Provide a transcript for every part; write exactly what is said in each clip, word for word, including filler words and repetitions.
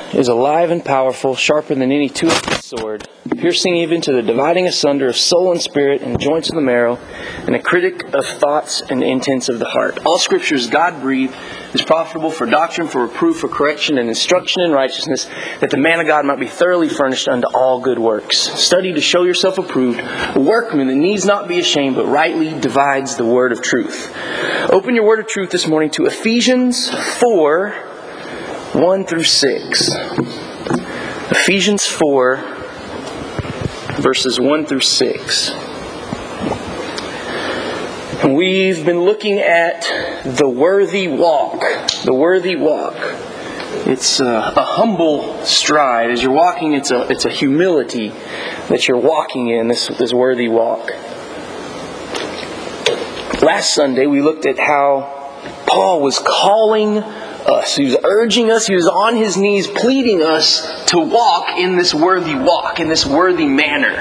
is alive and powerful, sharper than any two-edged sword, piercing even to the dividing asunder of soul and spirit and joints of the marrow, and a critic of thoughts and intents of the heart. All Scripture is God-breathed, is profitable for doctrine, for reproof, for correction, and instruction in righteousness, that the man of God might be thoroughly furnished unto all good works. Study to show yourself approved, a workman that needs not be ashamed, but rightly divides the word of truth. Open your word of truth this morning to Ephesians four, one through six. Ephesians four, verses one through six. We've been looking at the worthy walk. The worthy walk. It's a, a humble stride. As you're walking, it's a it's a humility that you're walking in, this, this worthy walk. Last Sunday, we looked at how Paul was calling us. He was urging us. He was on his knees pleading us to walk in this worthy walk, in this worthy manner.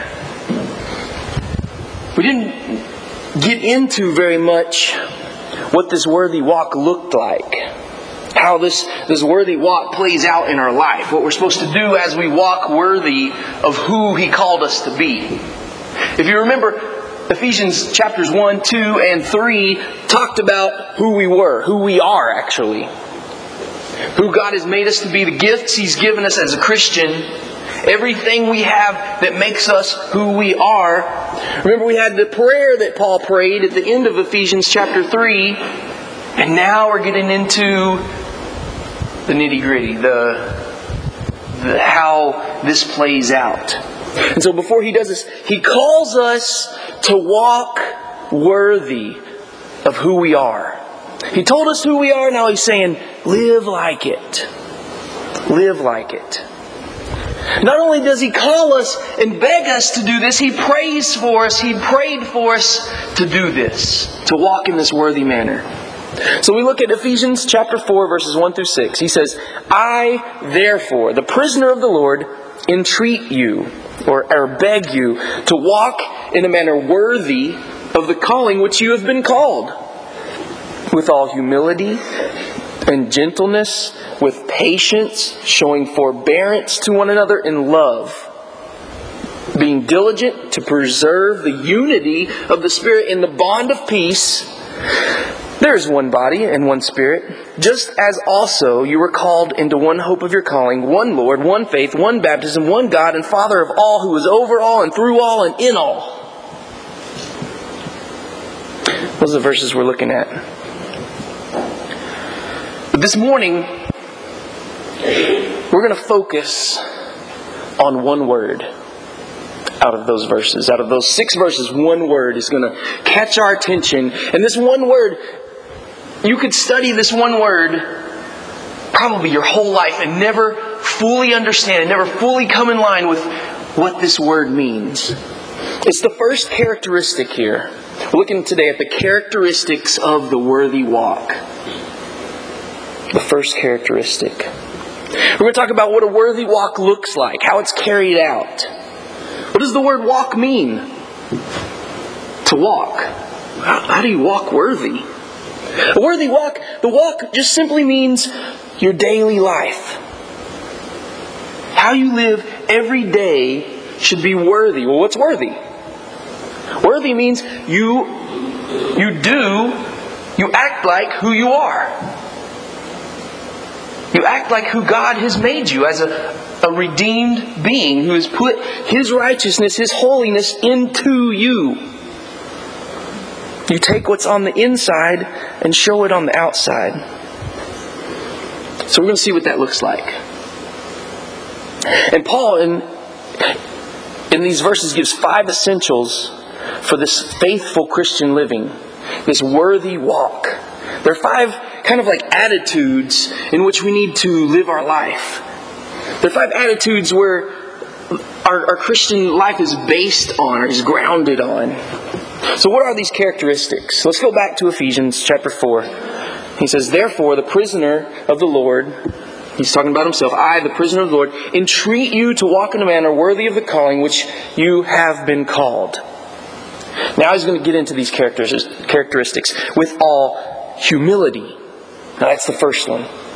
We didn't get into very much what this worthy walk looked like. How this, this worthy walk plays out in our life. What we're supposed to do as we walk worthy of who He called us to be. If you remember, Ephesians chapters one, two, and three talked about who we were, who we are actually. Who God has made us to be, the gifts He's given us as a Christian, everything we have that makes us who we are. Remember, we had the prayer that Paul prayed at the end of Ephesians chapter three, and now we're getting into the nitty-gritty, the, the how this plays out. And so before he does this, he calls us to walk worthy of who we are. He told us who we are, now He's saying, live like it. Live like it. Not only does He call us and beg us to do this, He prays for us. He prayed for us to do this, to walk in this worthy manner. So we look at Ephesians chapter four, verses one through six. He says, I, therefore, the prisoner of the Lord, entreat you, or, or beg you, to walk in a manner worthy of the calling which you have been called, with all humility and gentleness, with patience, showing forbearance to one another in love, being diligent to preserve the unity of the Spirit in the bond of peace. There is one body and one Spirit, just as also you were called into one hope of your calling, one Lord, one faith, one baptism, one God and Father of all, who is over all and through all and in all. Those are the verses we're looking at. But this morning, we're going to focus on one word out of those verses. Out of those six verses, one word is going to catch our attention. And this one word, you could study this one word probably your whole life and never fully understand and never fully come in line with what this word means. It's the first characteristic here. We're looking today at the characteristics of the worthy walk. The first characteristic. We're going to talk about what a worthy walk looks like, how it's carried out. What does the word walk mean? To walk. How, how do you walk worthy? A worthy walk, the walk just simply means your daily life. How you live every day should be worthy. Well, what's worthy? Worthy means you, you do, you act like who you are. You act like who God has made you as a, a redeemed being who has put His righteousness, His holiness into you. You take what's on the inside and show it on the outside. So we're going to see what that looks like. And Paul in, in these verses gives five essentials for this faithful Christian living, this worthy walk. There are five kind of like attitudes in which we need to live our life. There are five attitudes where our, our Christian life is based on, or is grounded on. So what are these characteristics? Let's go back to Ephesians chapter four. He says, therefore, the prisoner of the Lord, he's talking about himself, I, the prisoner of the Lord, entreat you to walk in a manner worthy of the calling which you have been called. Now he's going to get into these characteristics with all humility. Now that's the first one.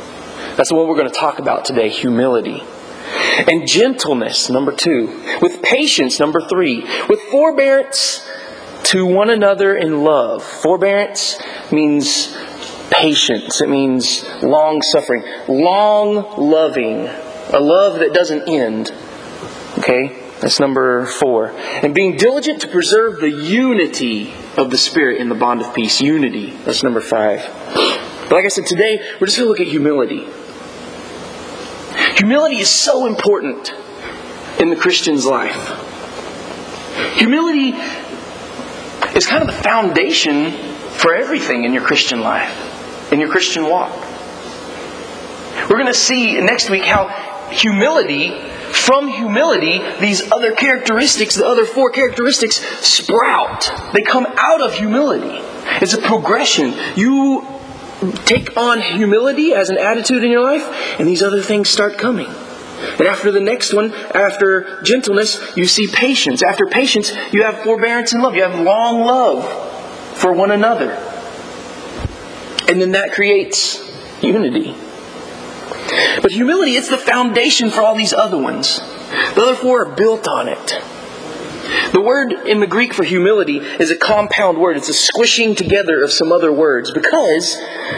That's the one we're going to talk about today, humility. And gentleness, number two. With patience, number three. With forbearance to one another in love. Forbearance means patience. It means long suffering. Long loving. A love that doesn't end. Okay? That's number four. And being diligent to preserve the unity of the Spirit in the bond of peace. Unity. That's number five. But like I said, today we're just going to look at humility. Humility is so important in the Christian's life. Humility is kind of the foundation for everything in your Christian life, in your Christian walk. We're going to see next week how humility, from humility, these other characteristics, the other four characteristics, sprout. They come out of humility. It's a progression. You take on humility as an attitude in your life, and these other things start coming. And after the next one, after gentleness, you see patience. After patience, you have forbearance and love. You have long love for one another. And then that creates unity. But humility, it's the foundation for all these other ones. The other four are built on it. The word in the Greek for humility is a compound word. It's a squishing together of some other words. Because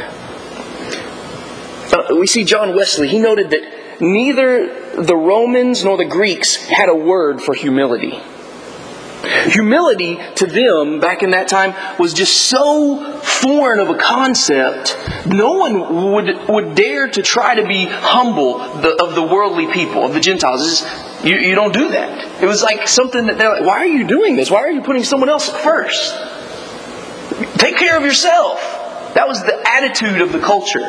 uh, we see John Wesley. He noted that neither the Romans nor the Greeks had a word for humility. Humility to them back in that time was just so foreign of a concept. No one would would dare to try to be humble the, of the worldly people, of the Gentiles. It's just, you, you don't do that. It was like something that they're like, why are you doing this? Why are you putting someone else first? Take care of yourself. That was the attitude of the culture.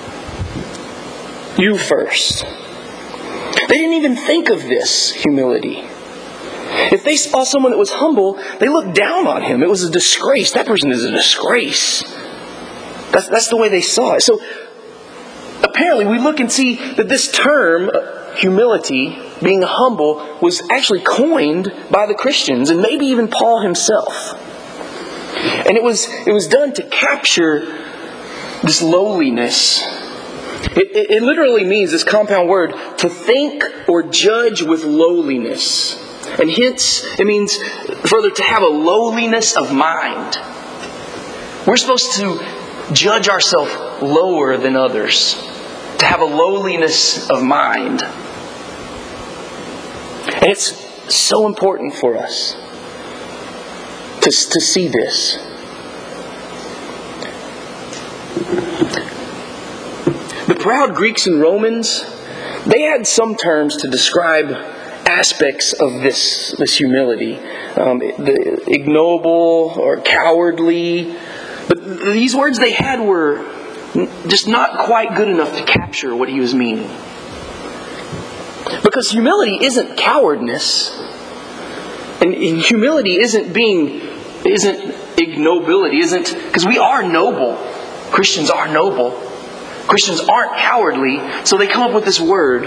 You first. They didn't even think of this humility. If they saw someone that was humble, they looked down on him. It was a disgrace. That person is a disgrace. That's, that's the way they saw it. So apparently we look and see that this term, humility, being humble, was actually coined by the Christians and maybe even Paul himself. And it was it was done to capture this lowliness. It, it, it literally means, this compound word, to think or judge with lowliness. And hence, it means further to have a lowliness of mind. We're supposed to judge ourselves lower than others. To have a lowliness of mind. And it's so important for us to, to see this. The proud Greeks and Romans, they had some terms to describe aspects of this, this humility. Um, the ignoble or cowardly. But these words they had were just not quite good enough to capture what he was meaning. Because humility isn't cowardice. And humility isn't being, isn't ignobility, isn't, because we are noble. Christians are noble. Christians aren't cowardly, so they come up with this word.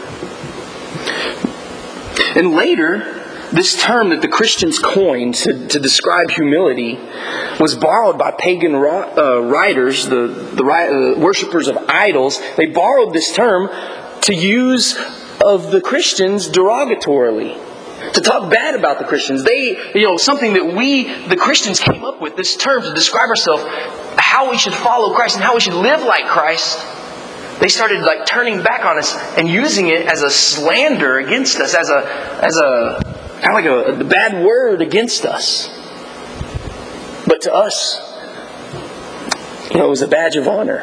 And later, this term that the Christians coined to, to describe humility was borrowed by pagan uh, writers, the, the uh, worshippers of idols. They borrowed this term to use of the Christians derogatorily. To talk bad about the Christians. They, you know, something that we, the Christians, came up with, this term to describe ourselves, how we should follow Christ and how we should live like Christ. They started like turning back on us and using it as a slander against us, as a as a kind of like a, a bad word against us. But to us, you know, it was a badge of honor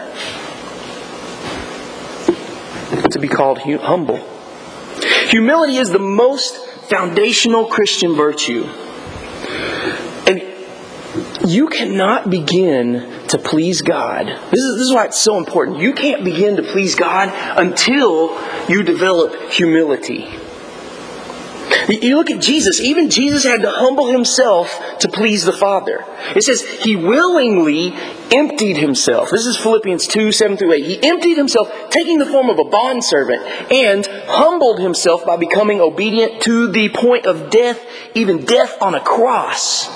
to be called humble. Humility is the most foundational Christian virtue. And you cannot begin to please God. This is, this is why it's so important. You can't begin to please God until you develop humility. You look at Jesus. Even Jesus had to humble himself to please the Father. It says he willingly emptied himself. This is Philippians two, seven through eight. He emptied himself, taking the form of a bondservant, and humbled himself by becoming obedient to the point of death, even death on a cross.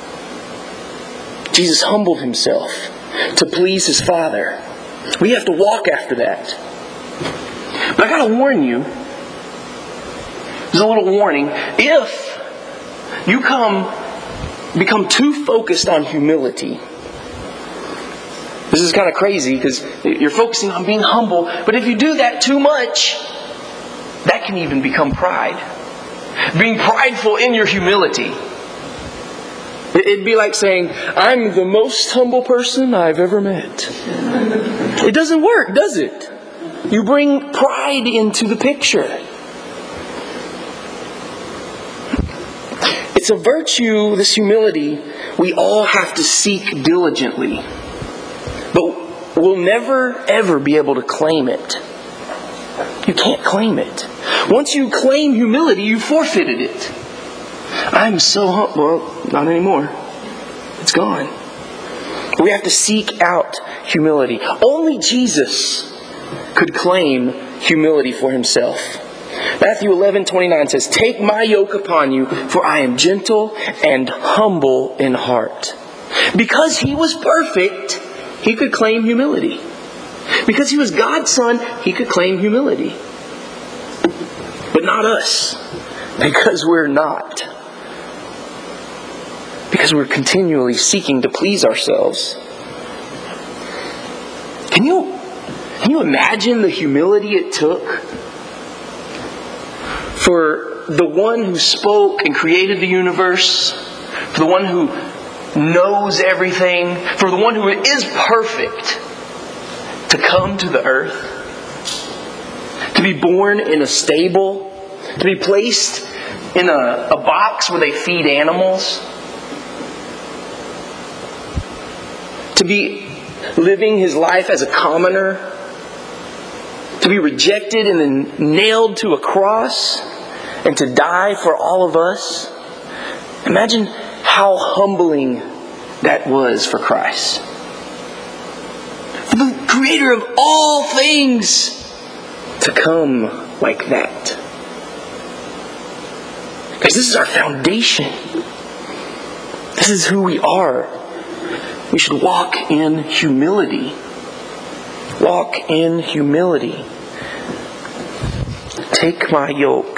Jesus humbled himself to please his Father. We have to walk after that. But I gotta warn you, there's a little warning. If you come become too focused on humility, this is kind of crazy because you're focusing on being humble, but if you do that too much, that can even become pride. Being prideful in your humility. It'd be like saying, I'm the most humble person I've ever met. It doesn't work, does it? You bring pride into the picture. It's a virtue, this humility, we all have to seek diligently. But we'll never, ever be able to claim it. You can't claim it. Once you claim humility, you forfeited it. I'm so humble. Well, not anymore. It's gone. We have to seek out humility. Only Jesus could claim humility for Himself. Matthew eleven twenty-nine says, take my yoke upon you, for I am gentle and humble in heart. Because He was perfect, He could claim humility. Because He was God's Son, He could claim humility. But not us. Because we're not. Because we're continually seeking to please ourselves. Can you, can you imagine the humility it took for the one who spoke and created the universe, for the one who knows everything, for the one who is perfect, to come to the earth, to be born in a stable, to be placed in a, a box where they feed animals, to be living His life as a commoner, to be rejected and then nailed to a cross, and to die for all of us. Imagine how humbling that was for Christ. For the Creator of all things to come like that. Because this is our foundation. This is who we are. We should walk in humility. Walk in humility. Take my yoke.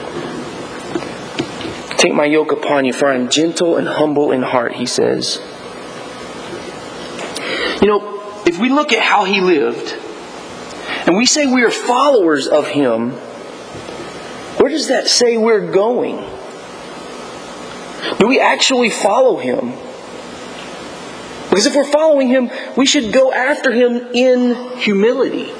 Take my yoke upon you, for I am gentle and humble in heart, He says. You know, if we look at how He lived, and we say we are followers of Him, where does that say we're going? Do we actually follow Him? Because if we're following Him, we should go after Him in humility.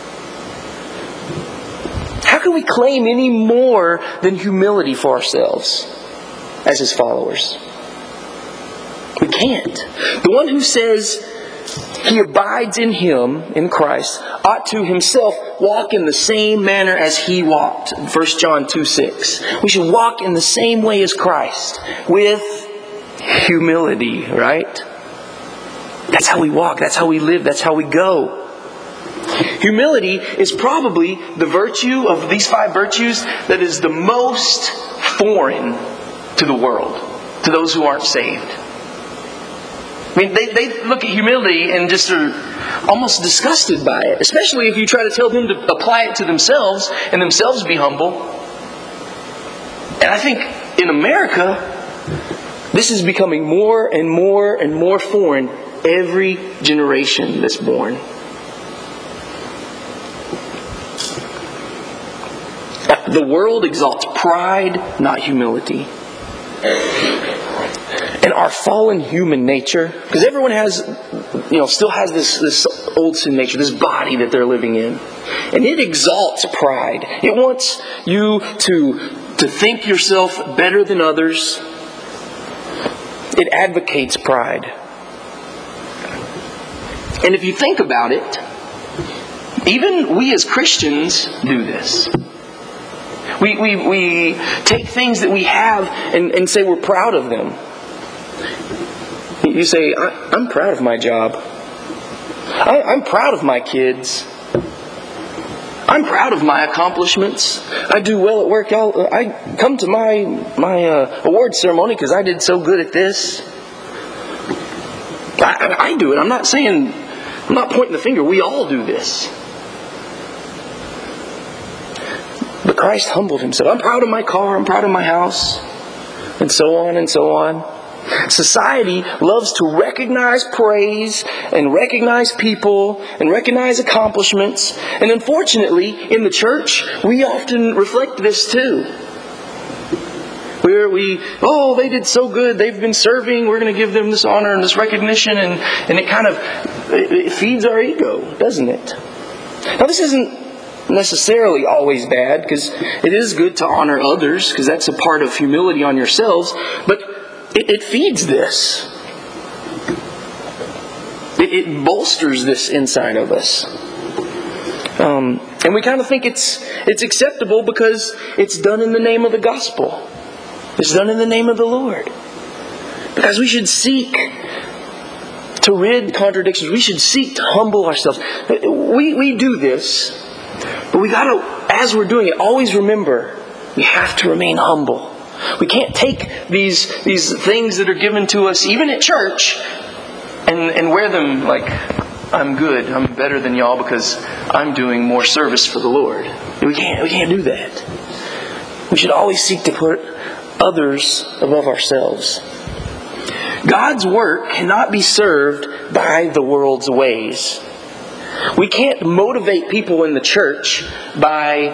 How can we claim any more than humility for ourselves as His followers? We can't. The one who says he abides in Him, in Christ, ought to himself walk in the same manner as He walked. First John two six. We should walk in the same way as Christ, with humility, right? That's how we walk. That's how we live. That's how we go. Humility is probably the virtue of these five virtues that is the most foreign to the world, to those who aren't saved. I mean, they, they look at humility and just are almost disgusted by it, especially if you try to tell them to apply it to themselves and themselves be humble. And I think in America, this is becoming more and more and more foreign every generation that's born. The world exalts pride, not humility. And our fallen human nature, because everyone has, you know, still has this, this old sin nature, this body that they're living in. And it exalts pride. It wants you to, to think yourself better than others. It advocates pride. And if you think about it, even we as Christians do this. We we, we take things that we have and, and say we're proud of them. You say, I, I'm proud of my job. I, I'm proud of my kids. I'm proud of my accomplishments. I do well at work. Y'all, I come to my my uh, award ceremony because I did so good at this. I, I do it. I'm not saying, I'm not pointing the finger. We all do this. Christ humbled himself. I'm proud of my car. I'm proud of my house. And so on and so on. Society loves to recognize praise and recognize people and recognize accomplishments. And unfortunately, in the church, we often reflect this too. Where we, oh, they did so good. They've been serving. We're going to give them this honor and this recognition. And, and it kind of it feeds our ego, doesn't it? Now, this isn't necessarily always bad, because it is good to honor others, because that's a part of humility on yourselves. But it, it feeds this. It, it bolsters this inside of us. Um, and we kind of think it's it's acceptable because it's done in the name of the gospel. It's done in the name of the Lord. Because we should seek to rid contradictions. We should seek to humble ourselves. We, we do this, but we got to, as we're doing it, always remember, we have to remain humble. We can't take these, these things that are given to us, even at church, and, and wear them like, I'm good, I'm better than y'all because I'm doing more service for the Lord. We can't, we can't do that. We should always seek to put others above ourselves. God's work cannot be served by the world's ways. We can't motivate people in the church by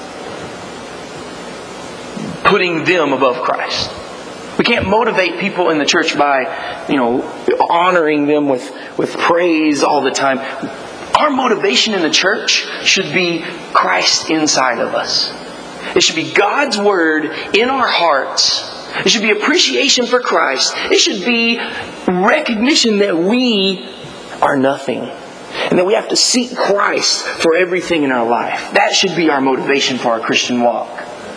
putting them above Christ. We can't motivate people in the church by, you know, honoring them with, with praise all the time. Our motivation in the church should be Christ inside of us. It should be God's Word in our hearts. It should be appreciation for Christ. It should be recognition that we are nothing. And that we have to seek Christ for everything in our life. That should be our motivation for our Christian walk.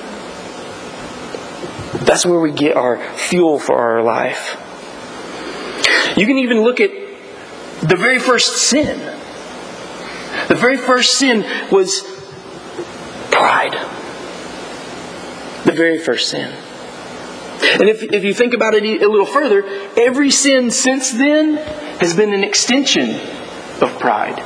That's where we get our fuel for our life. You can even look at the very first sin. The very first sin was pride. The very first sin. And if, if you think about it a little further, every sin since then has been an extension of pride.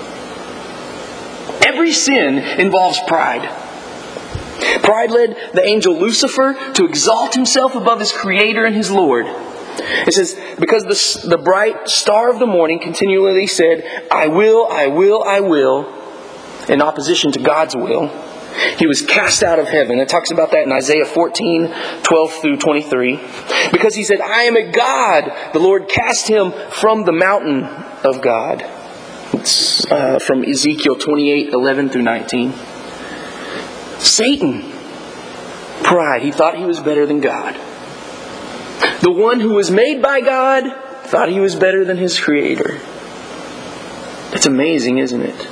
Every sin involves pride. Pride led the angel Lucifer to exalt himself above his Creator and his Lord. It says, because the, the bright star of the morning continually said, I will, I will, I will, in opposition to God's will, he was cast out of heaven. It talks about that in Isaiah fourteen, twelve through twenty-three. Because he said, I am a God. The Lord cast him from the mountain of God. It's uh, from Ezekiel twenty-eight, eleven through nineteen. Satan. Pride. He thought he was better than God. The one who was made by God thought he was better than his Creator. It's amazing, isn't it?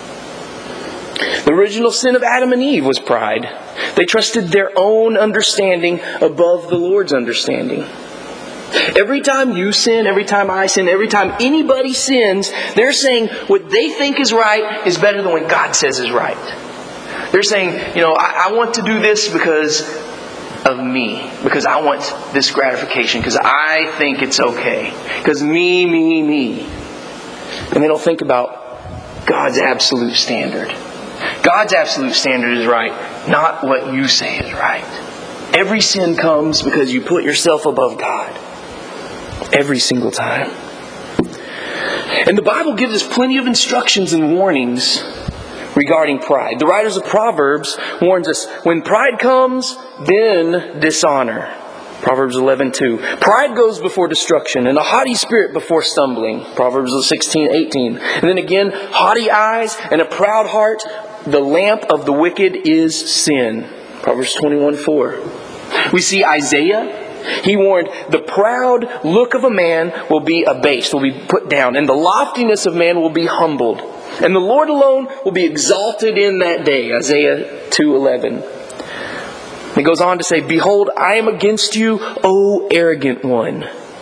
The original sin of Adam and Eve was pride. They trusted their own understanding above the Lord's understanding. Every time you sin, every time I sin, every time anybody sins, they're saying what they think is right is better than what God says is right. They're saying, you know, I, I want to do this because of me. Because I want this gratification. Because I think it's okay. Because me, me, me. And they don't think about God's absolute standard. God's absolute standard is right, not what you say is right. Every sin comes because you put yourself above God. Every single time. And the Bible gives us plenty of instructions and warnings regarding pride. The writers of Proverbs warns us, when pride comes, then dishonor. Proverbs eleven two. Pride goes before destruction, and a haughty spirit before stumbling. Proverbs sixteen eighteen. And then again, haughty eyes and a proud heart, the lamp of the wicked is sin. Proverbs twenty-one four. We see Isaiah. He warned, the proud look of a man will be abased, will be put down, and the loftiness of man will be humbled. And the Lord alone will be exalted in that day. Isaiah two eleven. It goes on to say, behold, I am against you, O arrogant one.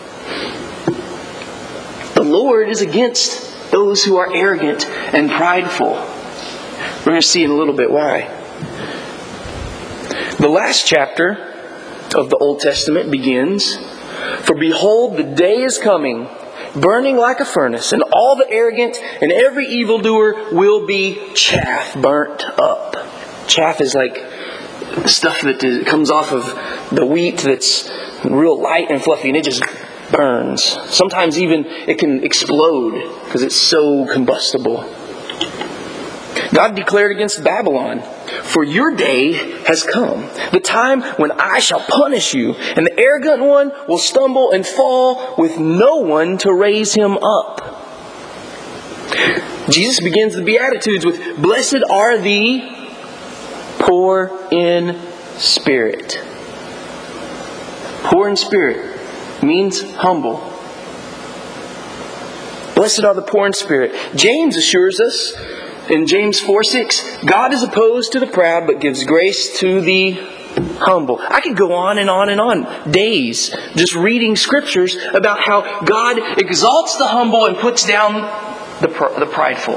The Lord is against those who are arrogant and prideful. We're going to see in a little bit why. The last chapter of the Old Testament begins, for behold, the day is coming, burning like a furnace, and all the arrogant and every evildoer will be chaff, burnt up. Chaff is like stuff that is, comes off of the wheat that's real light and fluffy, and it just burns. Sometimes even it can explode because it's so combustible. God declared against Babylon, "For your day has come, the time when I shall punish you, and the arrogant one will stumble and fall with no one to raise him up." Jesus begins the Beatitudes with, "Blessed are the poor in spirit." Poor in spirit means humble. Blessed are the poor in spirit. James assures us in James four six, "God is opposed to the proud, but gives grace to the humble." I could go on and on and on, days, just reading scriptures about how God exalts the humble and puts down the, pr- the prideful.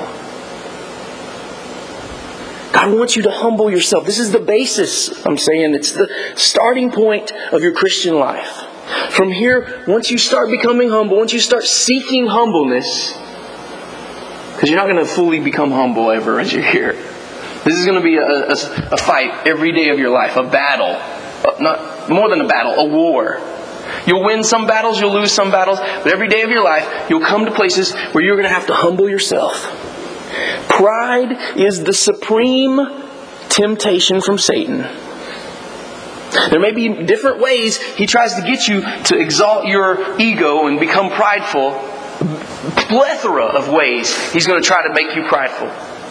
God wants you to humble yourself. This is the basis, I'm saying. It's the starting point of your Christian life. From here, once you start becoming humble, once you start seeking humbleness, because you're not going to fully become humble ever as you're here. This is going to be a, a, a fight every day of your life, a battle. Not more than a battle, a war. You'll win some battles, you'll lose some battles, but every day of your life, you'll come to places where you're going to have to humble yourself. Pride is the supreme temptation from Satan. There may be different ways he tries to get you to exalt your ego and become prideful. Plethora of ways he's going to try to make you prideful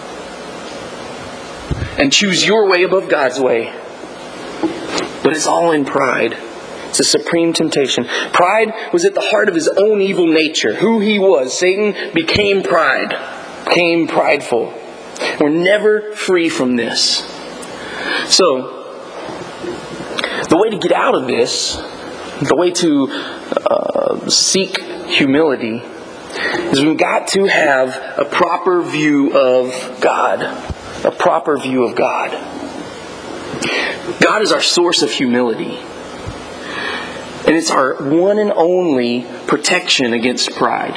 and choose your way above God's way. But it's all in pride. It's a supreme temptation. Pride was at the heart of his own evil nature. Who he was. Satan became pride. Became prideful. We're never free from this. So, the way to get out of this, the way to uh, seek humility, is we've got to have a proper view of God. A proper view of God. God is our source of humility. And it's our one and only protection against pride.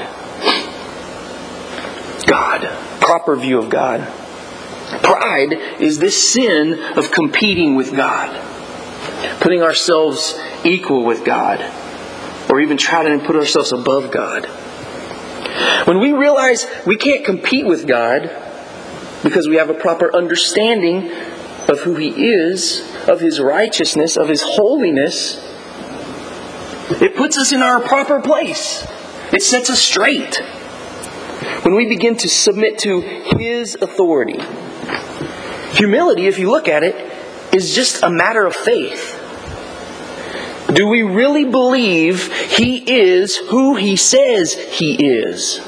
God. Proper view of God. Pride is this sin of competing with God. Putting ourselves equal with God. Or even trying to put ourselves above God. When we realize we can't compete with God because we have a proper understanding of who He is, of His righteousness, of His holiness, it puts us in our proper place. It sets us straight. When we begin to submit to His authority. Humility, if you look at it, is just a matter of faith. Do we really believe He is who He says He is?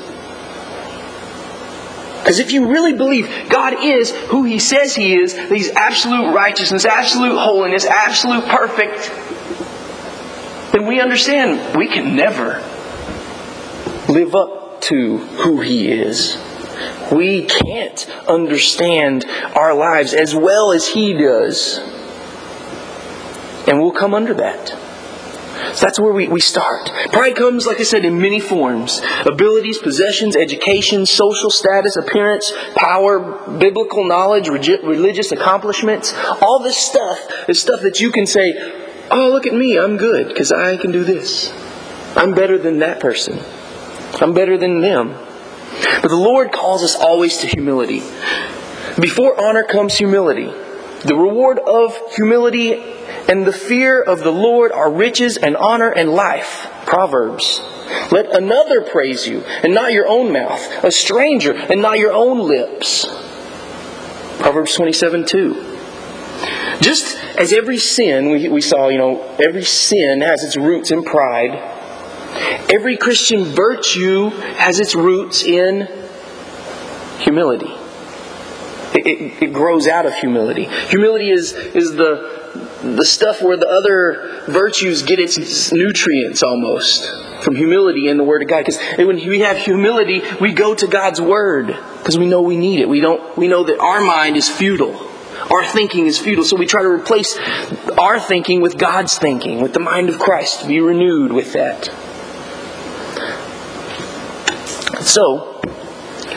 Because if you really believe God is who He says He is, that He's absolute righteousness, absolute holiness, absolute perfect, then we understand we can never live up to who He is. We can't understand our lives as well as He does. And we'll come under that. So that's where we, we start. Pride comes, like I said, in many forms. Abilities, possessions, education, social status, appearance, power, biblical knowledge, religious accomplishments. All this stuff is stuff that you can say, "Oh, look at me, I'm good because I can do this. I'm better than that person. I'm better than them." But the Lord calls us always to humility. Before honor comes humility. The reward of humility and the fear of the Lord are riches and honor and life. Proverbs. Let another praise you, and not your own mouth. A stranger, and not your own lips. Proverbs twenty-seven two. Just as every sin, we, we saw, you know, every sin has its roots in pride. Every Christian virtue has its roots in humility. It, it, it grows out of humility. Humility is, is the the stuff where the other virtues get its nutrients almost from humility in the Word of God. Because when we have humility, we go to God's Word because we know we need it. We don't. We know that our mind is futile. Our thinking is futile. So we try to replace our thinking with God's thinking, with the mind of Christ, to be renewed with that. So,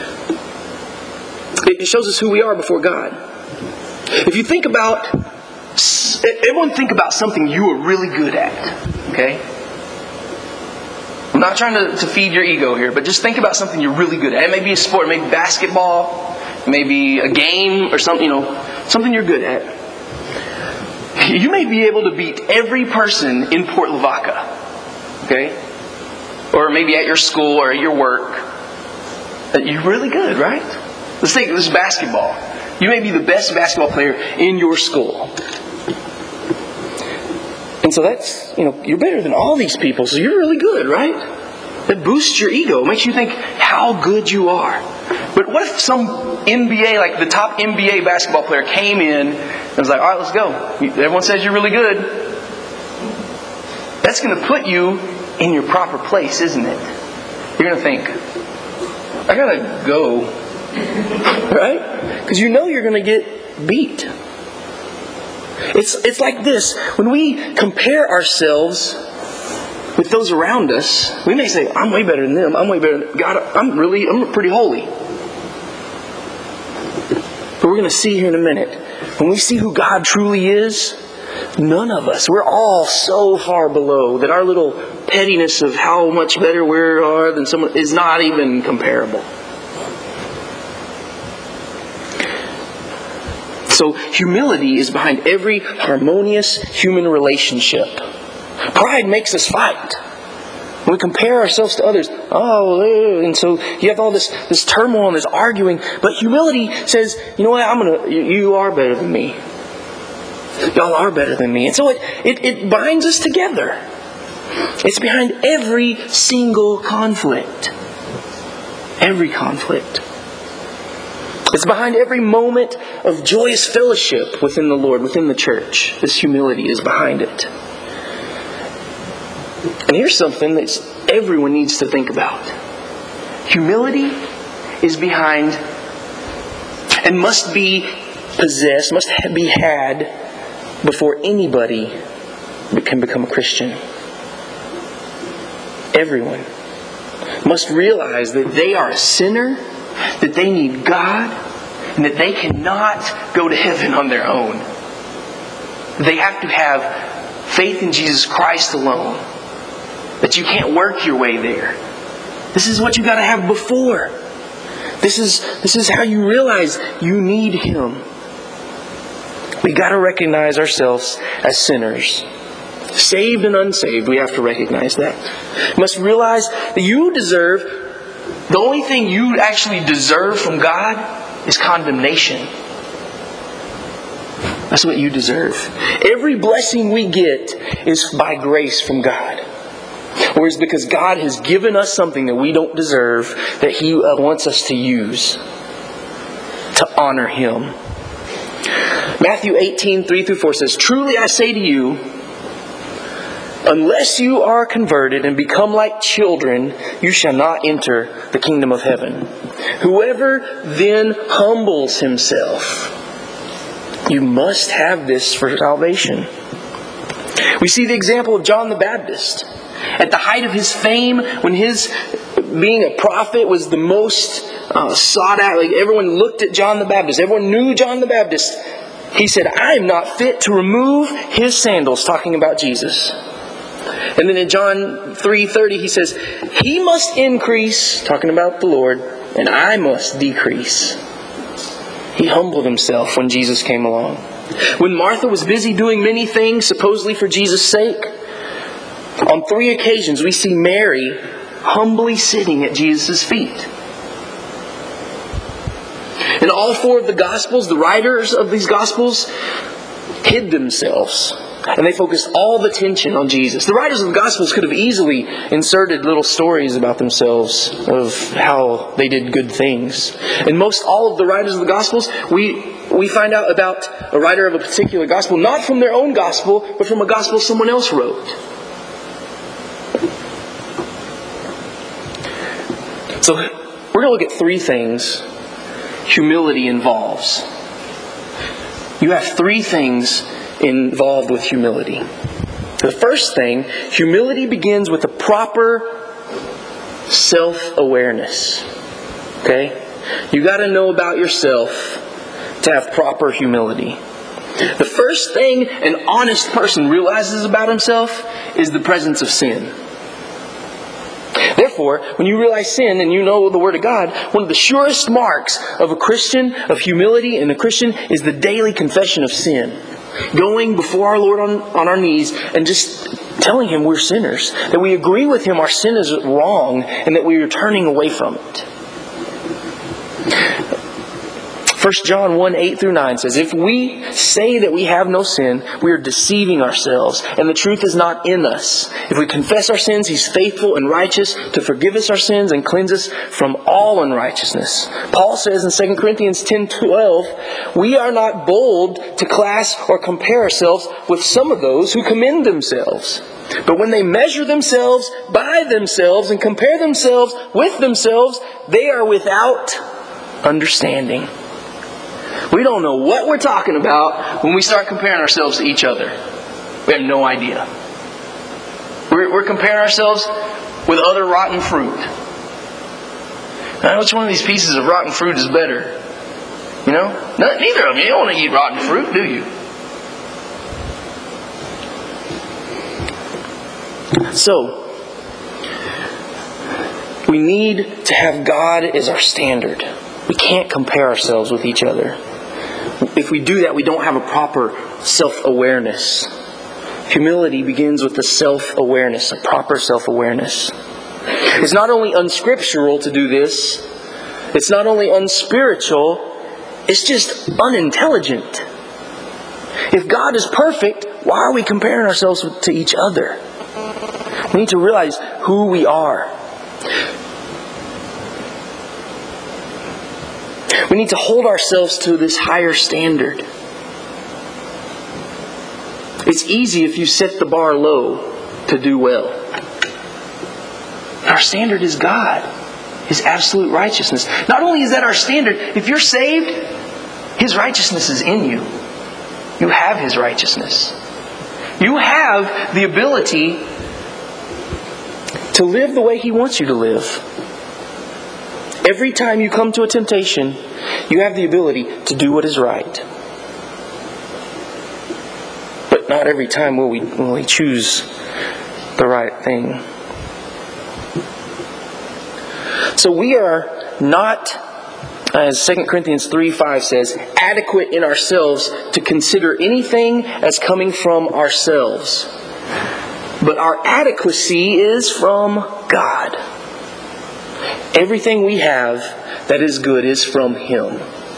it shows us who we are before God. If you think about Everyone think about something you are really good at. Okay? I'm not trying to, to feed your ego here, but just think about something you're really good at. It may be a sport, maybe basketball, maybe a game or something, you know, something you're good at. You may be able to beat every person in Port Lavaca. Okay? Or maybe at your school or at your work. You're really good, right? Let's take this basketball. You may be the best basketball player in your school. And so that's, you know, you're better than all these people, so you're really good, right? That boosts your ego. It makes you think how good you are. But what if some N B A, like the top N B A basketball player came in and was like, all right, let's go. Everyone says you're really good. That's going to put you in your proper place, isn't it? You're going to think, I got to go. Right? Because you know you're going to get beat. It's it's like this. When we compare ourselves with those around us, we may say, I'm way better than them. I'm way better than God. I'm really, I'm pretty holy. But we're going to see here in a minute. When we see who God truly is, none of us, we're all so far below that our little pettiness of how much better we are than someone is not even comparable. So humility is behind every harmonious human relationship. Pride makes us fight. When we compare ourselves to others, oh, and so you have all this, this turmoil and this arguing. But humility says, you know what, I'm gonna. You, you are better than me. Y'all are better than me. And so it, it, it binds us together. It's behind every single conflict. Every conflict. It's behind every moment of joyous fellowship within the Lord, within the church. This humility is behind it. And here's something that everyone needs to think about. Humility is behind and must be possessed, must be had before anybody can become a Christian. Everyone must realize that they are a sinner, that they need God, and that they cannot go to heaven on their own. They have to have faith in Jesus Christ alone. That you can't work your way there. This is what you got to have before. This is this is how you realize you need Him. We got to recognize ourselves as sinners. Saved and unsaved, we have to recognize that. You must realize that you deserve, the only thing you actually deserve from God is condemnation. That's what you deserve. Every blessing we get is by grace from God. Or it's because God has given us something that we don't deserve, that He wants us to use to honor Him. Matthew eighteen, three through four says, "Truly I say to you, unless you are converted and become like children, you shall not enter the kingdom of heaven. Whoever then humbles himself," you must have this for salvation. We see the example of John the Baptist. At the height of his fame, when his being a prophet was the most uh, sought out, like everyone looked at John the Baptist, everyone knew John the Baptist, he said, "I am not fit to remove his sandals," talking about Jesus. And then in John three thirty he says, "He must increase," talking about the Lord, "and I must decrease." He humbled himself when Jesus came along. When Martha was busy doing many things, supposedly for Jesus' sake, on three occasions we see Mary humbly sitting at Jesus' feet. In all four of the Gospels, the writers of these Gospels hid themselves. And they focused all the attention on Jesus. The writers of the Gospels could have easily inserted little stories about themselves of how they did good things. And most all of the writers of the Gospels, we we find out about a writer of a particular Gospel, not from their own Gospel, but from a Gospel someone else wrote. So we're going to look at three things humility involves. You have three things involved with humility. The first thing, humility begins with a proper self-awareness. Okay? You got to know about yourself to have proper humility. The first thing an honest person realizes about himself is the presence of sin. Therefore, when you realize sin and you know the Word of God, one of the surest marks of a Christian, of humility in a Christian, is the daily confession of sin. Going before our Lord on, on our knees and just telling Him we're sinners. That we agree with Him our sin is wrong and that we are turning away from it. First John one, eight through nine says, if we say that we have no sin, we are deceiving ourselves, and the truth is not in us. If we confess our sins, He's faithful and righteous to forgive us our sins and cleanse us from all unrighteousness. Paul says in Second Corinthians ten, twelve, we are not bold to class or compare ourselves with some of those who commend themselves. But when they measure themselves by themselves and compare themselves with themselves, they are without understanding. We don't know what we're talking about when we start comparing ourselves to each other. We have no idea. We're, we're comparing ourselves with other rotten fruit. Now, which one of these pieces of rotten fruit is better? You know? Not, neither of them. You don't want to eat rotten fruit, do you? So, we need to have God as our standard. We can't compare ourselves with each other. If we do that, we don't have a proper self-awareness. Humility begins with the self-awareness, a proper self-awareness. It's not only unscriptural to do this, it's not only unspiritual, it's just unintelligent. If God is perfect, why are we comparing ourselves to each other? We need to realize who we are. We need to hold ourselves to this higher standard. It's easy if you set the bar low to do well. Our standard is God, His absolute righteousness. Not only is that our standard, if you're saved, His righteousness is in you. You have His righteousness. You have the ability to live the way He wants you to live. Every time you come to a temptation, you have the ability to do what is right. But not every time will we, will we choose the right thing. So we are not, as Second Corinthians three five says, adequate in ourselves to consider anything as coming from ourselves. But our adequacy is from God. Everything we have that is good is from Him.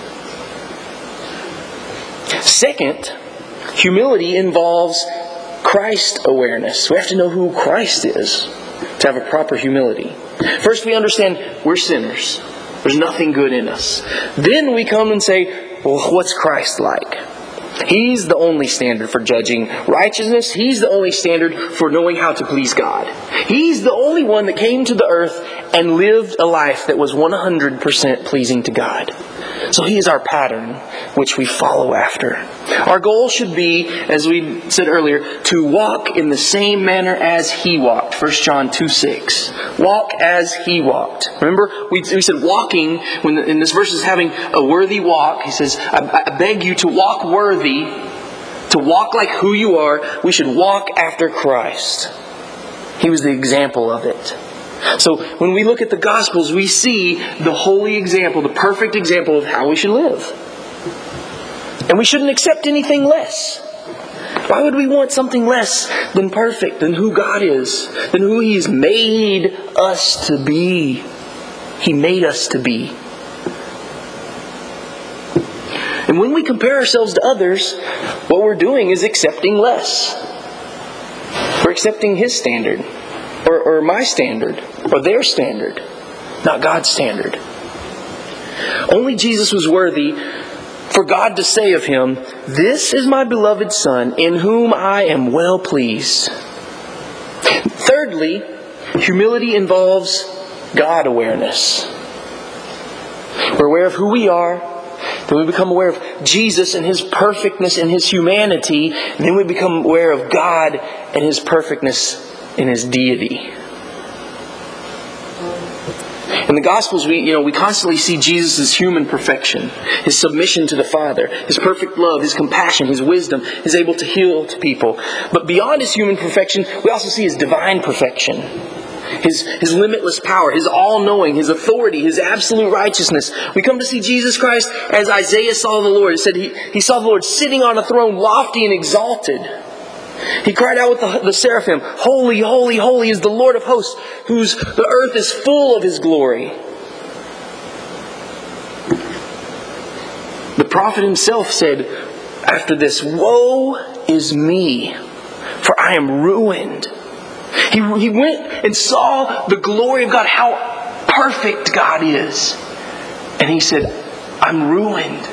Second, humility involves Christ awareness. We have to know who Christ is to have a proper humility. First, we understand we're sinners. There's nothing good in us. Then we come and say, well, what's Christ like? He's the only standard for judging righteousness. He's the only standard for knowing how to please God. He's the only one that came to the earth and lived a life that was one hundred percent pleasing to God. So He is our pattern, which we follow after. Our goal should be, as we said earlier, to walk in the same manner as He walked. First John two six. Walk as He walked. Remember, we, we said walking, when the, in this verse is having a worthy walk. He says, I, I beg you to walk worthy, to walk like who you are. We should walk after Christ. He was the example of it. So when we look at the Gospels, we see the holy example, the perfect example of how we should live. And we shouldn't accept anything less. Why would we want something less than perfect, than who God is, than who He's made us to be? He made us to be. And when we compare ourselves to others, what we're doing is accepting less. We're accepting His standard. Or, or my standard, or their standard, not God's standard. Only Jesus was worthy for God to say of Him, "This is my beloved Son, in whom I am well pleased." Thirdly, humility involves God awareness. We're aware of who we are, then we become aware of Jesus and His perfectness and His humanity, and then we become aware of God and His perfectness in His deity. And In the Gospels, we, you know, we constantly see Jesus' human perfection, His submission to the Father, His perfect love, His compassion, His wisdom, His able to heal to people. But beyond His human perfection, we also see His divine perfection. His, His limitless power, His all-knowing, His authority, His absolute righteousness. We come to see Jesus Christ as Isaiah saw the Lord. It said he, he saw the Lord sitting on a throne, lofty and exalted. He cried out with the, the seraphim, "Holy, holy, holy is the Lord of hosts, whose the earth is full of His glory." The prophet himself said after this, "Woe is me, for I am ruined." He, he went and saw the glory of God, how perfect God is. And he said, "I'm ruined.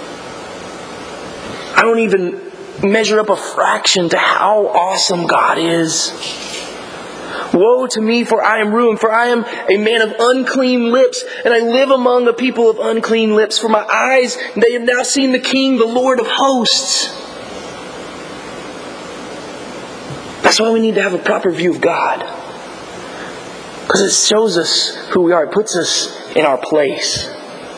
I don't even measure up a fraction to how awesome God is. Woe to me, for I am ruined, for I am a man of unclean lips, and I live among a people of unclean lips. For my eyes, they have now seen the King, the Lord of hosts." That's why we need to have a proper view of God. Because it shows us who we are. It puts us in our place.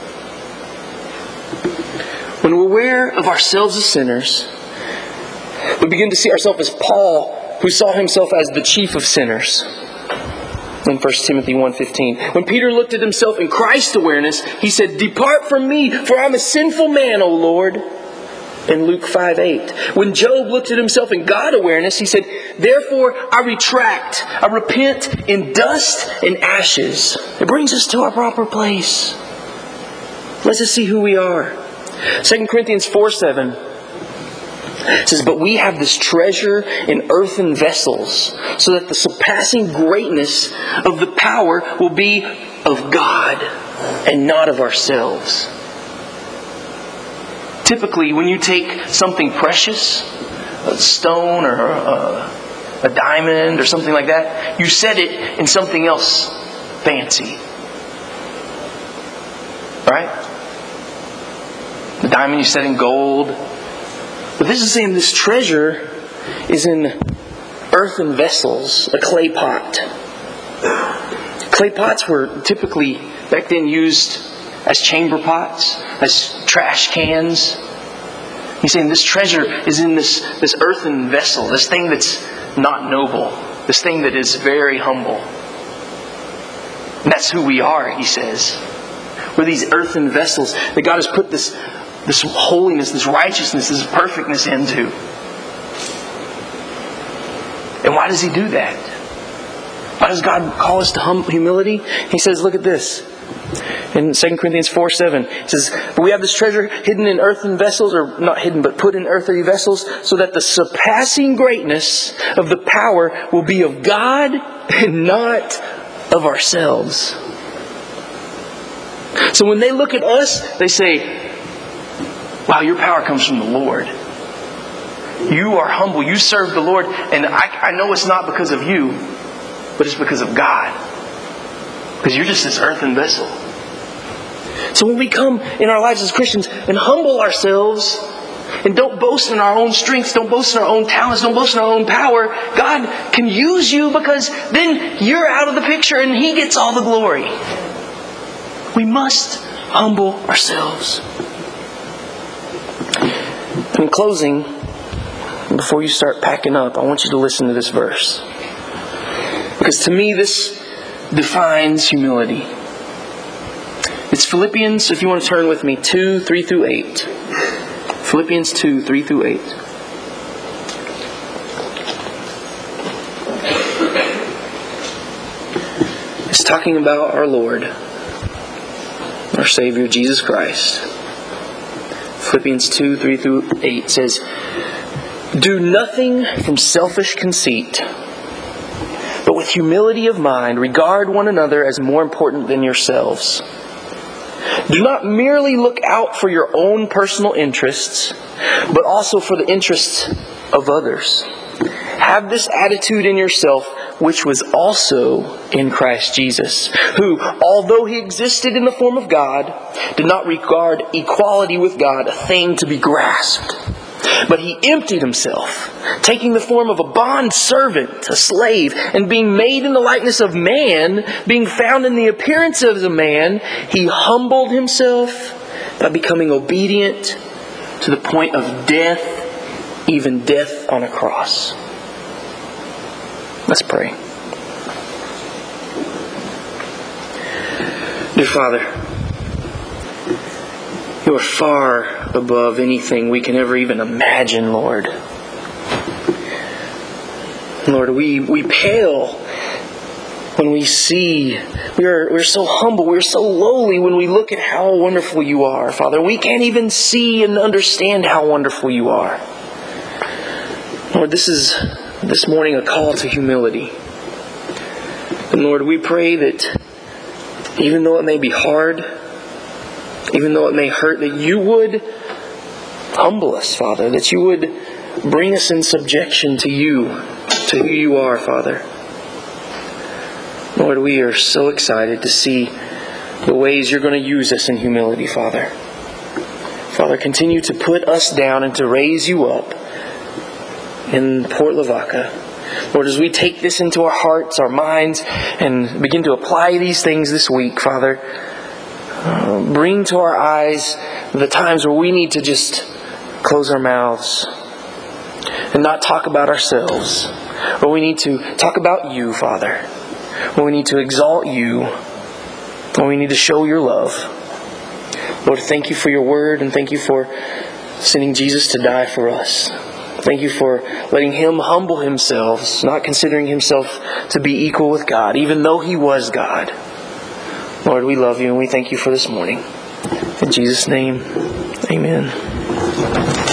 When we're aware of ourselves as sinners, we begin to see ourselves as Paul, who saw himself as the chief of sinners. In First Timothy one fifteen. When Peter looked at himself in Christ's awareness, he said, "Depart from me, for I'm a sinful man, O Lord." In Luke five eight. When Job looked at himself in God awareness, he said, "Therefore I retract, I repent in dust and ashes." It brings us to our proper place. Let's just see who we are. Second Corinthians four seven. It says, "But we have this treasure in earthen vessels, so that the surpassing greatness of the power will be of God and not of ourselves." Typically, when you take something precious, a stone or a, a diamond or something like that, you set it in something else fancy. Right? The diamond you set in gold. But this is saying this treasure is in earthen vessels, a clay pot. Clay pots were typically back then used as chamber pots, as trash cans. He's saying this treasure is in this, this earthen vessel, this thing that's not noble, this thing that is very humble. And that's who we are, he says. We're these earthen vessels that God has put this This holiness, this righteousness, this perfectness into. And why does He do that? Why does God call us to hum- humility? He says, look at this. In Second Corinthians four seven, it says, "But we have this treasure hidden in earthen vessels," or not hidden, but put in earthen vessels, "so that the surpassing greatness of the power will be of God and not of ourselves." So when they look at us, they say, "Wow, your power comes from the Lord. You are humble. You serve the Lord. And I, I know it's not because of you, but it's because of God. Because you're just this earthen vessel." So when we come in our lives as Christians and humble ourselves and don't boast in our own strengths, don't boast in our own talents, don't boast in our own power, God can use you, because then you're out of the picture and He gets all the glory. We must humble ourselves. In closing, before you start packing up, I want you to listen to this verse. Because to me, this defines humility. It's Philippians, if you want to turn with me, two, three through eight. Philippians two, three through eight. It's talking about our Lord, our Savior, Jesus Christ. Philippians two, three through eight says, "Do nothing from selfish conceit, but with humility of mind regard one another as more important than yourselves. Do not merely look out for your own personal interests, but also for the interests of others. Have this attitude in yourself, which was also in Christ Jesus, who, although He existed in the form of God, did not regard equality with God a thing to be grasped, But he emptied himself, taking the form of a bond servant, a slave, and being made in the likeness of man, being found in the appearance of a man, he humbled himself by becoming obedient to the point of death, even death on a cross. Let's pray. Dear Father, You are far above anything we can ever even imagine, Lord. Lord, we, we pale when we see. We are, we're so humble, we're so lowly when we look at how wonderful You are, Father. We can't even see and understand how wonderful You are. Lord, this is this morning a call to humility. And Lord, we pray that even though it may be hard, even though it may hurt, that You would humble us, Father. That You would bring us in subjection to You, to who You are, Father. Lord, we are so excited to see the ways You're going to use us in humility, Father. Father, continue to put us down and to raise You up in Port Lavaca. Lord, as we take this into our hearts, our minds, and begin to apply these things this week, Father, uh, bring to our eyes the times where we need to just close our mouths and not talk about ourselves. Where we need to talk about You, Father. Where we need to exalt You. Where we need to show Your love. Lord, thank You for Your word, and thank You for sending Jesus to die for us. Thank You for letting Him humble Himself, not considering Himself to be equal with God, even though He was God. Lord, we love You and we thank You for this morning. In Jesus' name, amen.